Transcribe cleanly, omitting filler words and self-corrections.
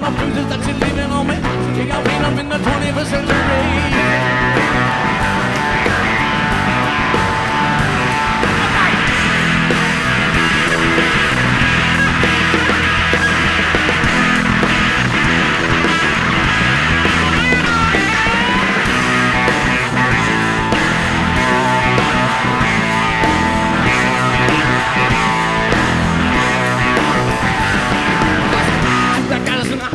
my bruises that you're leaving on me. You got pain up in the 21st century.